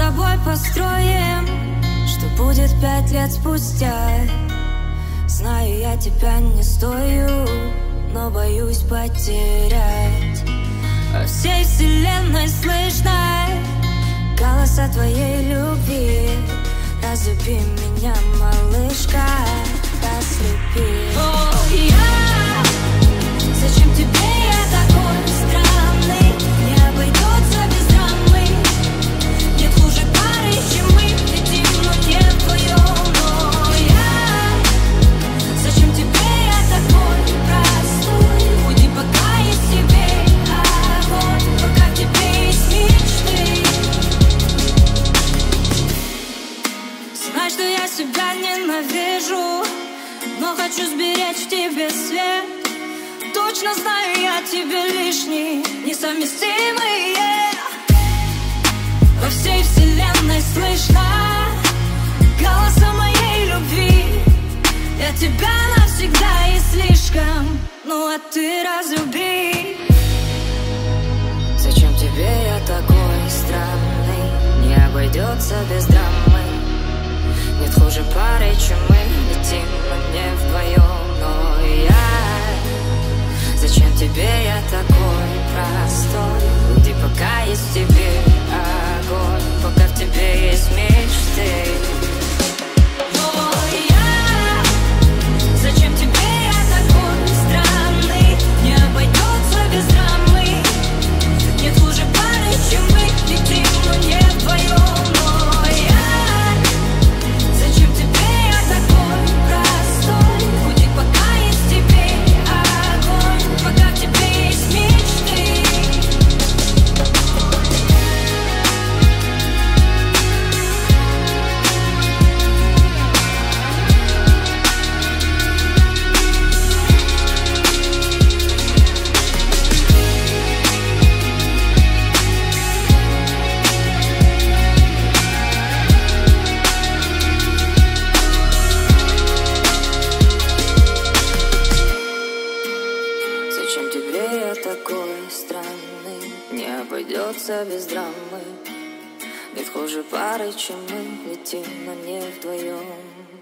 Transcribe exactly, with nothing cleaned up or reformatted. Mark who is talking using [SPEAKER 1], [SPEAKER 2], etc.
[SPEAKER 1] тобой построим, что будет пять лет спустя. Знаю, я тебя не стою, но боюсь потерять. Во всей вселенной слышно голоса твоей любви. Разлюби меня, малышка, разлюби. О, я, зачем тебе я такой странный? Не обойдется без драмы. Нет хуже пары, чем мы летим, но не вдвоем. Но я, зачем тебе я такой простой? Уйди, пока есть тебе огонь, пока в тебе есть мечты. Знай, что я себя ненавижу, но хочу сберечь в тебе свет. Точно знаю, я тебе лишний, несовместимый, yeah. Во всей вселенной слышно голоса моей любви. Я тебя навсегда и слишком, ну а ты разлюби. Зачем тебе я такой странный? Не обойдется без драмы. Нет хуже пары, чем мы летим, но не вдвоем. Но я, зачем тебе я такой простой? Уйди, пока есть в тебе огонь, пока в тебе есть мечты. О, я, зачем тебе я такой странный? Не обойдется без драмы. Нет хуже пары, чем мы летим, но не вдвоем. Но я, зачем тебе я такой простой? Уйди, пока есть в тебе огонь, пока в тебе есть мечты. Зачем тебе я такой странный? Не обойдется без драмы. Нет хуже пары, чем мы летим, но не вдвоем.